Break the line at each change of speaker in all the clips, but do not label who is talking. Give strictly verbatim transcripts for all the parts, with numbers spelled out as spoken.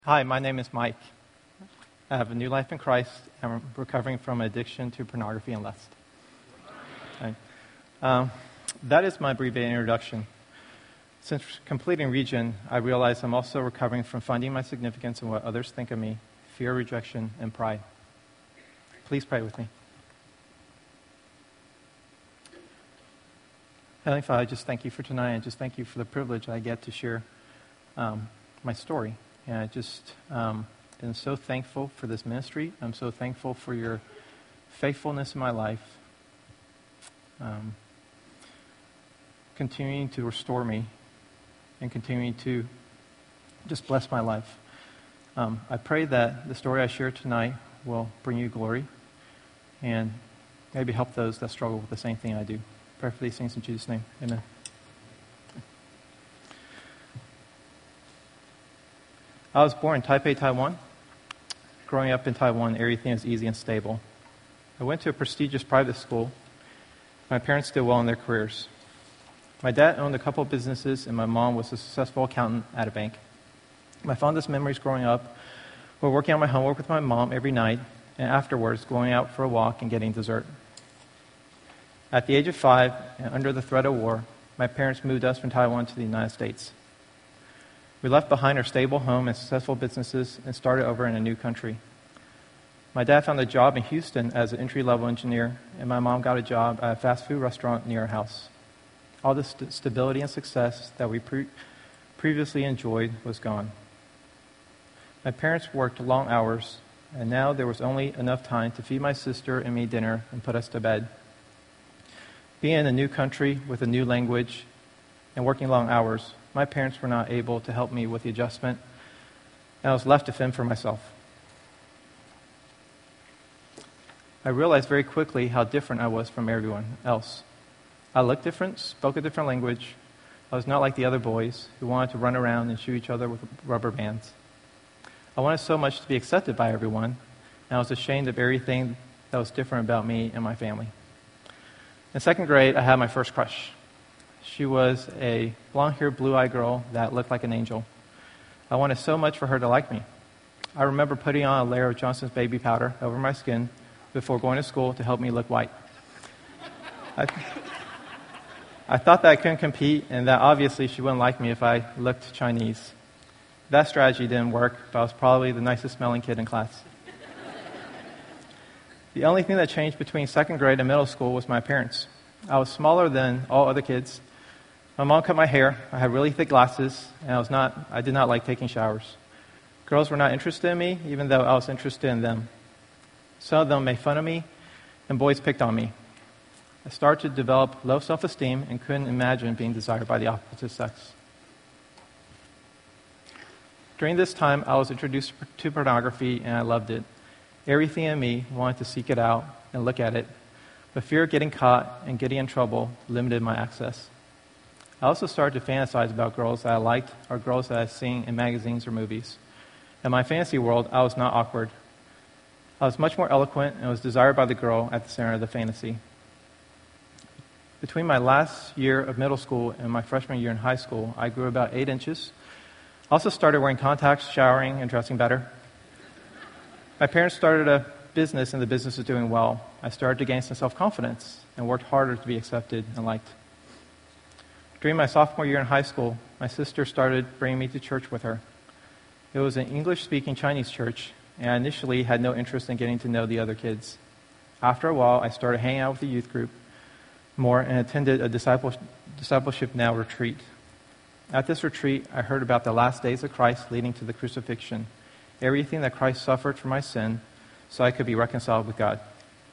Hi, my name is Mike. I have a new life in Christ, and I'm recovering from addiction to pornography and lust. Okay. Um, that is my abbreviated introduction. Since completing Region, I realize I'm also recovering from finding my significance in what others think of me, fear, rejection, and pride. Please pray with me. Heavenly Father, I just thank you for tonight, and just thank you for the privilege I get to share um, my story. And I just um, am so thankful for this ministry. I'm so thankful for your faithfulness in my life, um, continuing to restore me and continuing to just bless my life. Um, I pray that the story I share tonight will bring you glory and maybe help those that struggle with the same thing I do. Pray for these things in Jesus' name. Amen. I was born in Taipei, Taiwan. Growing up in Taiwan, everything is easy and stable. I went to a prestigious private school. My parents did well in their careers. My dad owned a couple of businesses, and my mom was a successful accountant at a bank. My fondest memories growing up were working on my homework with my mom every night, and afterwards going out for a walk and getting dessert. At the age of five, and under the threat of war, my parents moved us from Taiwan to the United States. We left behind our stable home and successful businesses and started over in a new country. My dad found a job in Houston as an entry-level engineer, and my mom got a job at a fast food restaurant near our house. All the st- stability and success that we pre- previously enjoyed was gone. My parents worked long hours, and now there was only enough time to feed my sister and me dinner and put us to bed. Being in a new country with a new language and working long hours, my parents were not able to help me with the adjustment, and I was left to fend for myself. I realized very quickly how different I was from everyone else. I looked different, spoke a different language. I was not like the other boys who wanted to run around and shoot each other with rubber bands. I wanted so much to be accepted by everyone, and I was ashamed of everything that was different about me and my family. In second grade, I had my first crush. She was a blonde-haired, blue-eyed girl that looked like an angel. I wanted so much for her to like me. I remember putting on a layer of Johnson's baby powder over my skin before going to school to help me look white. I, I thought that I couldn't compete and that obviously she wouldn't like me if I looked Chinese. That strategy didn't work, but I was probably the nicest smelling kid in class. The only thing that changed between second grade and middle school was my appearance. I was smaller than all other kids. My mom cut my hair. I had really thick glasses, and I was not. I did not like taking showers. Girls were not interested in me, even though I was interested in them. Some of them made fun of me, and boys picked on me. I started to develop low self-esteem and couldn't imagine being desired by the opposite sex. During this time, I was introduced to pornography, and I loved it. Everything in me wanted to seek it out and look at it, but fear of getting caught and getting in trouble limited my access. I also started to fantasize about girls that I liked or girls that I had seen in magazines or movies. In my fantasy world, I was not awkward. I was much more eloquent and was desired by the girl at the center of the fantasy. Between my last year of middle school and my freshman year in high school, I grew about eight inches. I also started wearing contacts, showering, and dressing better. My parents started a business, and the business was doing well. I started to gain some self-confidence and worked harder to be accepted and liked. During my sophomore year in high school, my sister started bringing me to church with her. It was an English-speaking Chinese church, and I initially had no interest in getting to know the other kids. After a while, I started hanging out with the youth group more and attended a disciple, Discipleship Now retreat. At this retreat, I heard about the last days of Christ leading to the crucifixion, everything that Christ suffered for my sin so I could be reconciled with God.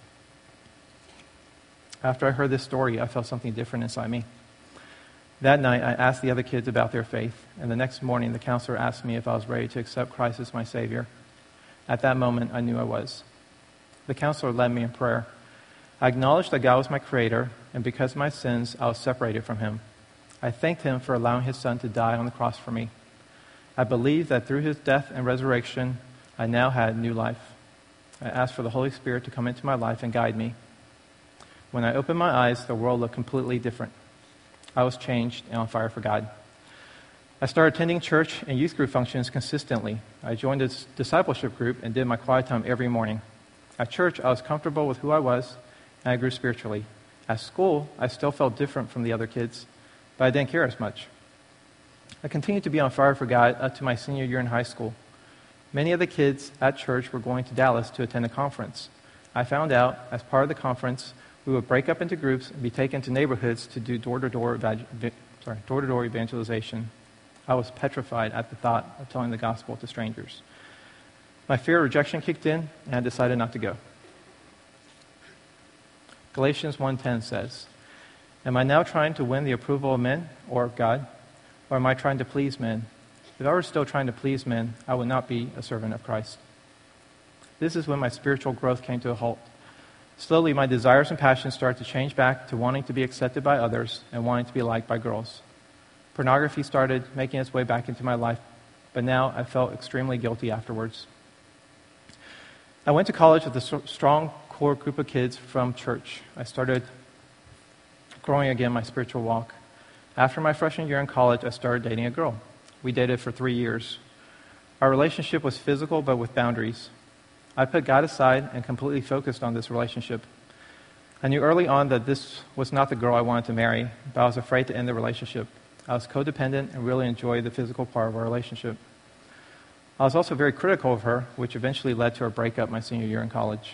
After I heard this story, I felt something different inside me. That night, I asked the other kids about their faith, and the next morning, the counselor asked me if I was ready to accept Christ as my Savior. At that moment, I knew I was. The counselor led me in prayer. I acknowledged that God was my Creator, and because of my sins, I was separated from Him. I thanked Him for allowing His Son to die on the cross for me. I believed that through His death and resurrection, I now had new life. I asked for the Holy Spirit to come into my life and guide me. When I opened my eyes, the world looked completely different. I was changed and on fire for God. I started attending church and youth group functions consistently. I joined a discipleship group and did my quiet time every morning. At church, I was comfortable with who I was, and I grew spiritually. At school, I still felt different from the other kids, but I didn't care as much. I continued to be on fire for God up to my senior year in high school. Many of the kids at church were going to Dallas to attend a conference. I found out, as part of the conference, we would break up into groups and be taken to neighborhoods to do door-to-door, evange- sorry, door-to-door evangelization. I was petrified at the thought of telling the gospel to strangers. My fear of rejection kicked in, and I decided not to go. Galatians one ten says, "Am I now trying to win the approval of men or of God, or am I trying to please men? If I were still trying to please men, I would not be a servant of Christ." This is when my spiritual growth came to a halt. Slowly, my desires and passions started to change back to wanting to be accepted by others and wanting to be liked by girls. Pornography started making its way back into my life, but now I felt extremely guilty afterwards. I went to college with a strong core group of kids from church. I started growing again my spiritual walk. After my freshman year in college, I started dating a girl. We dated for three years. Our relationship was physical, but with boundaries. I put God aside and completely focused on this relationship. I knew early on that this was not the girl I wanted to marry, but I was afraid to end the relationship. I was codependent and really enjoyed the physical part of our relationship. I was also very critical of her, which eventually led to our breakup my senior year in college.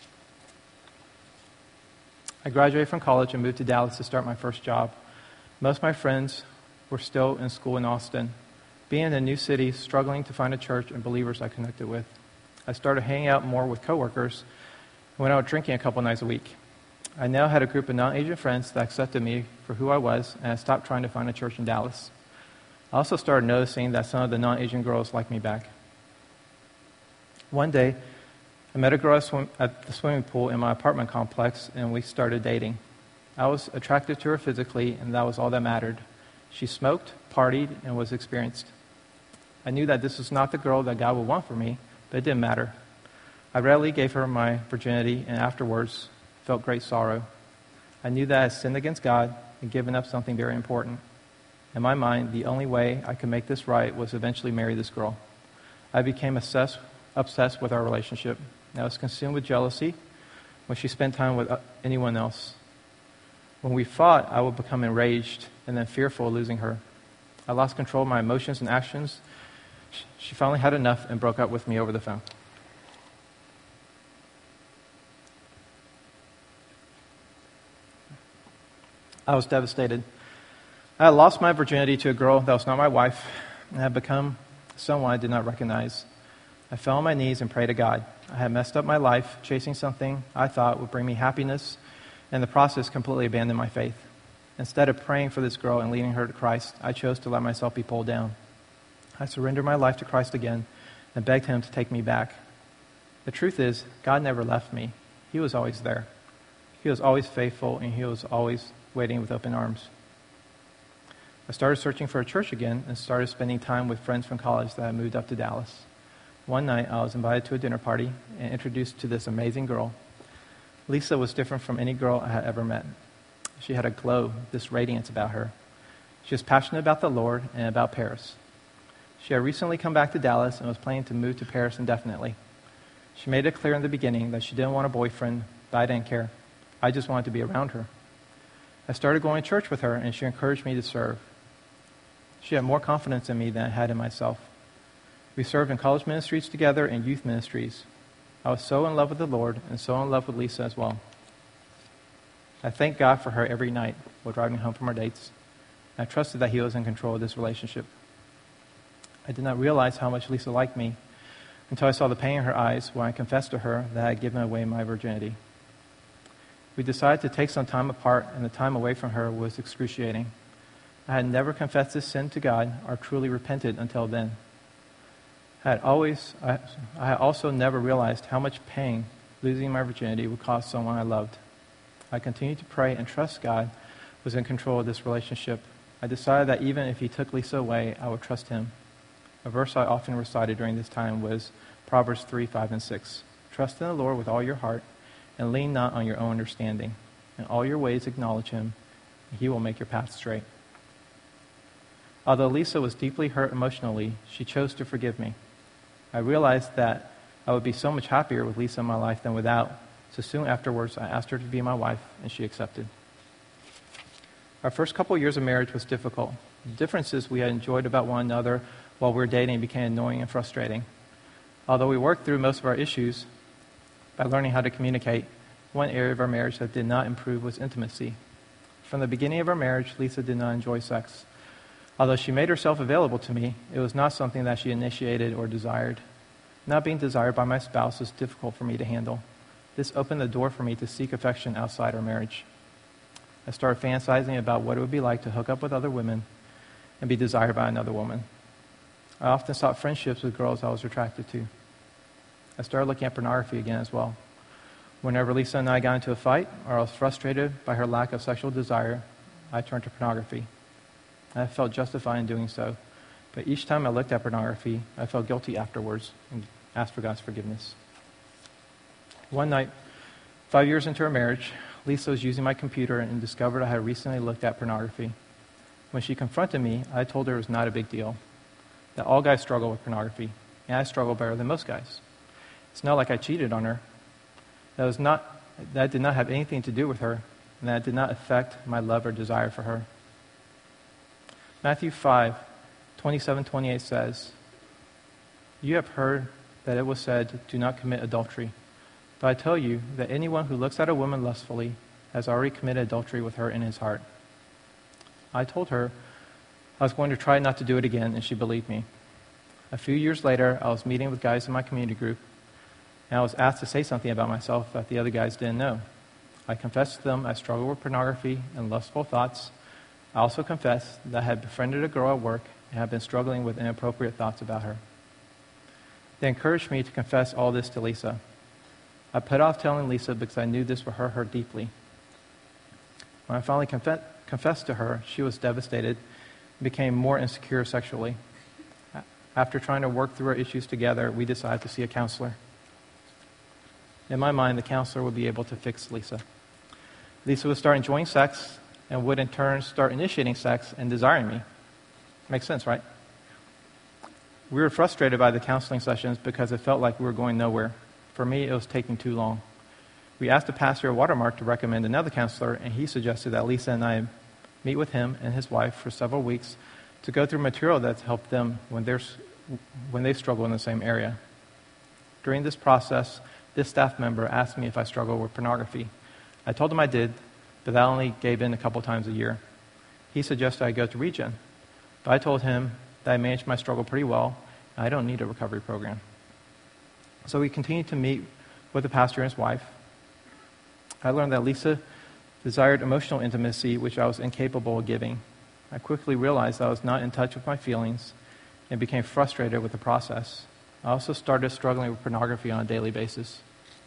I graduated from college and moved to Dallas to start my first job. Most of my friends were still in school in Austin. Being in a new city, struggling to find a church and believers I connected with. I started hanging out more with coworkers and went out drinking a couple nights a week. I now had a group of non-Asian friends that accepted me for who I was, and I stopped trying to find a church in Dallas. I also started noticing that some of the non-Asian girls liked me back. One day, I met a girl at the swimming pool in my apartment complex, and we started dating. I was attracted to her physically, and that was all that mattered. She smoked, partied, and was experienced. I knew that this was not the girl that God would want for me, but it didn't matter. I readily gave her my virginity, and afterwards felt great sorrow. I knew that I had sinned against God and given up something very important. In my mind, the only way I could make this right was eventually marry this girl. I became obsessed, obsessed with our relationship. I was consumed with jealousy when she spent time with anyone else. When we fought, I would become enraged and then fearful of losing her. I lost control of my emotions and actions. She finally had enough and broke up with me over the phone. I was devastated. I had lost my virginity to a girl that was not my wife and had become someone I did not recognize. I fell on my knees and prayed to God. I had messed up my life, chasing something I thought would bring me happiness, and in the process completely abandoned my faith. Instead of praying for this girl and leading her to Christ, I chose to let myself be pulled down. I surrendered my life to Christ again and begged Him to take me back. The truth is, God never left me. He was always there. He was always faithful, and He was always waiting with open arms. I started searching for a church again and started spending time with friends from college that had moved up to Dallas. One night, I was invited to a dinner party and introduced to this amazing girl. Lisa was different from any girl I had ever met. She had a glow, this radiance about her. She was passionate about the Lord and about Paris. She had recently come back to Dallas and was planning to move to Paris indefinitely. She made it clear in the beginning that she didn't want a boyfriend, but I didn't care. I just wanted to be around her. I started going to church with her, and she encouraged me to serve. She had more confidence in me than I had in myself. We served in college ministries together and youth ministries. I was so in love with the Lord and so in love with Lisa as well. I thank God for her every night while driving home from our dates. I trusted that He was in control of this relationship. I did not realize how much Lisa liked me until I saw the pain in her eyes when I confessed to her that I had given away my virginity. We decided to take some time apart, and the time away from her was excruciating. I had never confessed this sin to God or truly repented until then. I had always, I, I had also never realized how much pain losing my virginity would cause someone I loved. I continued to pray and trust God was in control of this relationship. I decided that even if He took Lisa away, I would trust Him. A verse I often recited during this time was Proverbs three, five, and six. Trust in the Lord with all your heart, and lean not on your own understanding. In all your ways acknowledge Him, and He will make your path straight. Although Lisa was deeply hurt emotionally, she chose to forgive me. I realized that I would be so much happier with Lisa in my life than without, so soon afterwards I asked her to be my wife, and she accepted. Our first couple years of marriage was difficult. The differences we had enjoyed about one another while we were dating became annoying and frustrating. Although we worked through most of our issues by learning how to communicate, one area of our marriage that did not improve was intimacy. From the beginning of our marriage, Lisa did not enjoy sex. Although she made herself available to me, it was not something that she initiated or desired. Not being desired by my spouse was difficult for me to handle. This opened the door for me to seek affection outside our marriage. I started fantasizing about what it would be like to hook up with other women and be desired by another woman. I often sought friendships with girls I was attracted to. I started looking at pornography again as well. Whenever Lisa and I got into a fight, or I was frustrated by her lack of sexual desire, I turned to pornography. I felt justified in doing so, but each time I looked at pornography, I felt guilty afterwards and asked for God's forgiveness. One night, five years into our marriage, Lisa was using my computer and discovered I had recently looked at pornography. When she confronted me, I told her it was not a big deal, that all guys struggle with pornography, and I struggle better than most guys. It's not like I cheated on her. That was not, that did not have anything to do with her, and that did not affect my love or desire for her. Matthew five, twenty-seven to twenty-eight says, "You have heard that it was said, 'Do not commit adultery.' But I tell you that anyone who looks at a woman lustfully has already committed adultery with her in his heart." I told her I was going to try not to do it again, and she believed me. A few years later, I was meeting with guys in my community group, and I was asked to say something about myself that the other guys didn't know. I confessed to them I struggled with pornography and lustful thoughts. I also confessed that I had befriended a girl at work and had been struggling with inappropriate thoughts about her. They encouraged me to confess all this to Lisa. I put off telling Lisa because I knew this would hurt her deeply. When I finally conf- confessed to her, she was devastated and became more insecure sexually. After trying to work through our issues together, we decided to see a counselor. In my mind, the counselor would be able to fix Lisa. Lisa would start enjoying sex and would in turn start initiating sex and desiring me. Makes sense, right? We were frustrated by the counseling sessions because it felt like we were going nowhere. For me, it was taking too long. We asked the pastor at Watermark to recommend another counselor, and he suggested that Lisa and I meet with him and his wife for several weeks to go through material that's helped them when, they're, when they struggle in the same area. During this process, this staff member asked me if I struggle with pornography. I told him I did, but I only gave in a couple times a year. He suggested I go to Regen, but I told him that I managed my struggle pretty well, and I don't need a recovery program. So we continued to meet with the pastor and his wife. I learned that Lisa desired emotional intimacy, which I was incapable of giving. I quickly realized I was not in touch with my feelings and became frustrated with the process. I also started struggling with pornography on a daily basis.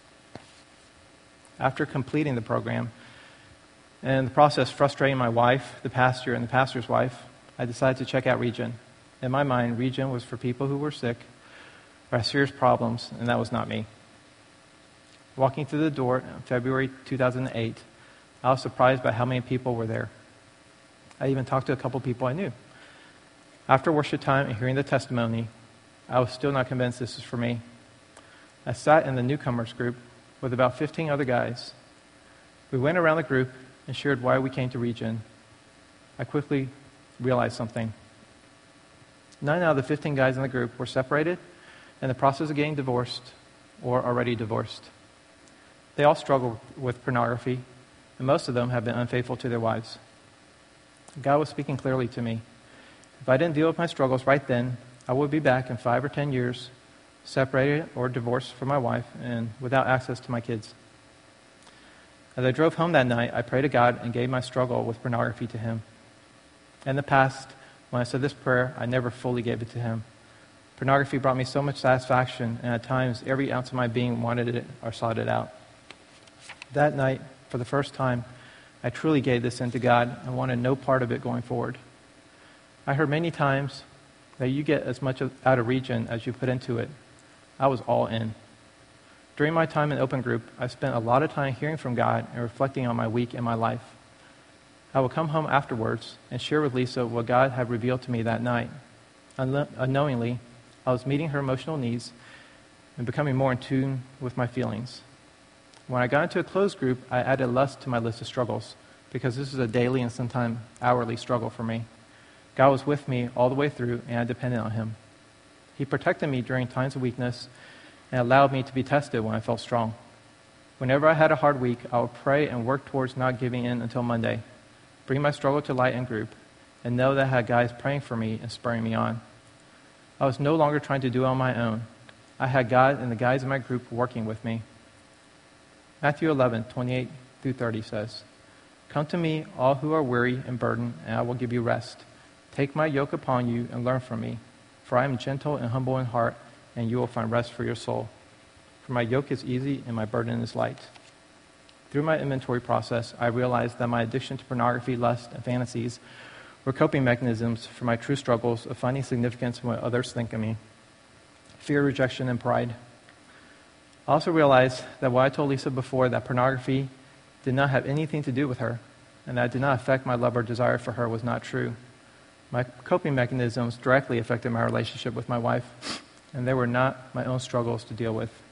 After completing the program, and the process frustrating my wife, the pastor, and the pastor's wife, I decided to check out Regen. In my mind, Regen was for people who were sick or had serious problems, and that was not me. Walking through the door in February two thousand eight, I was surprised by how many people were there. I even talked to a couple people I knew. After worship time and hearing the testimony, I was still not convinced this was for me. I sat in the newcomers group with about fifteen other guys. We went around the group and shared why we came to Regen. I quickly realized something. Nine out of the fifteen guys in the group were separated, in the process of getting divorced, or already divorced. They all struggled with pornography, and most of them have been unfaithful to their wives. God was speaking clearly to me. If I didn't deal with my struggles right then, I would be back in five or ten years, separated or divorced from my wife, and without access to my kids. As I drove home that night, I prayed to God and gave my struggle with pornography to Him. In the past, when I said this prayer, I never fully gave it to Him. Pornography brought me so much satisfaction, and at times, every ounce of my being wanted it or sought it out. That night, for the first time, I truly gave this in to God and wanted no part of it going forward. I heard many times that you get as much out of Regen as you put into it. I was all in. During my time in Open Group, I spent a lot of time hearing from God and reflecting on my week in my life. I would come home afterwards and share with Lisa what God had revealed to me that night. Unlo- unknowingly, I was meeting her emotional needs and becoming more in tune with my feelings. When I got into a closed group, I added lust to my list of struggles, because this is a daily and sometimes hourly struggle for me. God was with me all the way through, and I depended on Him. He protected me during times of weakness and allowed me to be tested when I felt strong. Whenever I had a hard week, I would pray and work towards not giving in until Monday, bring my struggle to light in group, and know that I had guys praying for me and spurring me on. I was no longer trying to do it on my own. I had God and the guys in my group working with me. Matthew eleven, twenty-eight through thirty says, "Come to me, all who are weary and burdened, and I will give you rest. Take my yoke upon you and learn from me, for I am gentle and humble in heart, and you will find rest for your soul. For my yoke is easy and my burden is light." Through my inventory process, I realized that my addiction to pornography, lust, and fantasies were coping mechanisms for my true struggles of finding significance in what others think of me: fear, rejection, and pride. I also realized that what I told Lisa before, that pornography did not have anything to do with her, and that it did not affect my love or desire for her, was not true. My coping mechanisms directly affected my relationship with my wife, and they were not my own struggles to deal with.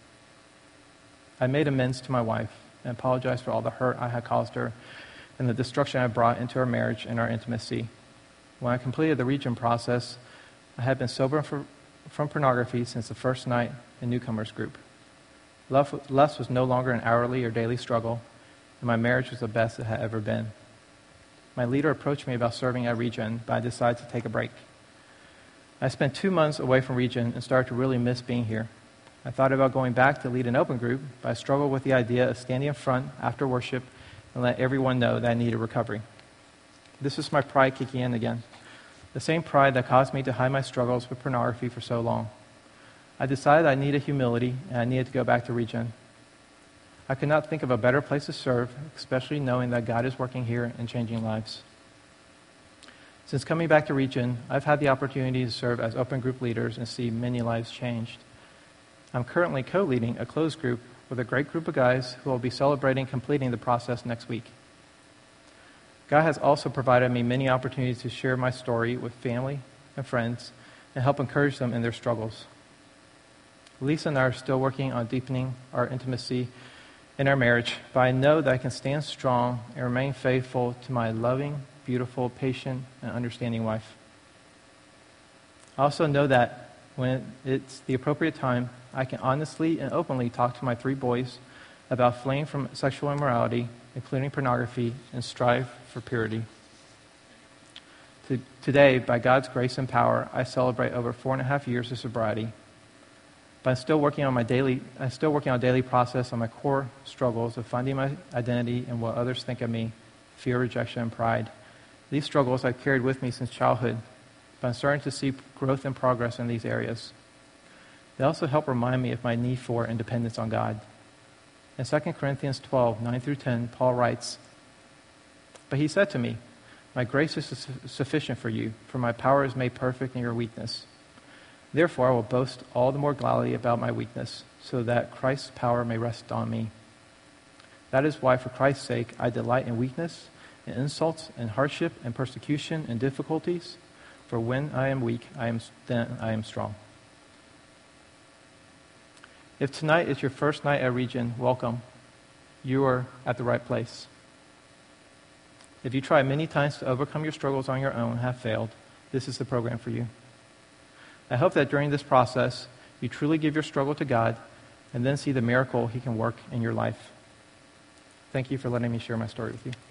I made amends to my wife and apologized for all the hurt I had caused her and the destruction I brought into our marriage and our intimacy. When I completed the region process, I had been sober for, from pornography since the first night in newcomers group. Love, lust was no longer an hourly or daily struggle, and my marriage was the best it had ever been. My leader approached me about serving at Regen, but I decided to take a break. I spent two months away from Regen and started to really miss being here. I thought about going back to lead an open group, but I struggled with the idea of standing in front after worship and let everyone know that I needed recovery. This was my pride kicking in again, the same pride that caused me to hide my struggles with pornography for so long. I decided I needed humility, and I needed to go back to Regen. I could not think of a better place to serve, especially knowing that God is working here and changing lives. Since coming back to Regen, I've had the opportunity to serve as open group leaders and see many lives changed. I'm currently co-leading a closed group with a great group of guys who will be celebrating completing the process next week. God has also provided me many opportunities to share my story with family and friends and help encourage them in their struggles. Lisa and I are still working on deepening our intimacy in our marriage, but I know that I can stand strong and remain faithful to my loving, beautiful, patient, and understanding wife. I also know that when it's the appropriate time, I can honestly and openly talk to my three boys about fleeing from sexual immorality, including pornography, and strive for purity. Today, by God's grace and power, I celebrate over four and a half years of sobriety. But I'm still working on my daily, I'm still working on a daily process on my core struggles of finding my identity and what others think of me, fear, rejection, and pride. These struggles I've carried with me since childhood, but I'm starting to see growth and progress in these areas. They also help remind me of my need for and dependence on God. In Second Corinthians twelve, nine through ten, Paul writes, "But he said to me, 'My grace is sufficient for you, for my power is made perfect in your weakness. Therefore, I will boast all the more gladly about my weakness, so that Christ's power may rest on me. That is why, for Christ's sake, I delight in weakness, in insults, in hardship, and persecution, and difficulties. For when I am weak, I am then I am strong.'" If tonight is your first night at Regen, welcome. You are at the right place. If you try many times to overcome your struggles on your own and have failed, this is the program for you. I hope that during this process, you truly give your struggle to God and then see the miracle He can work in your life. Thank you for letting me share my story with you.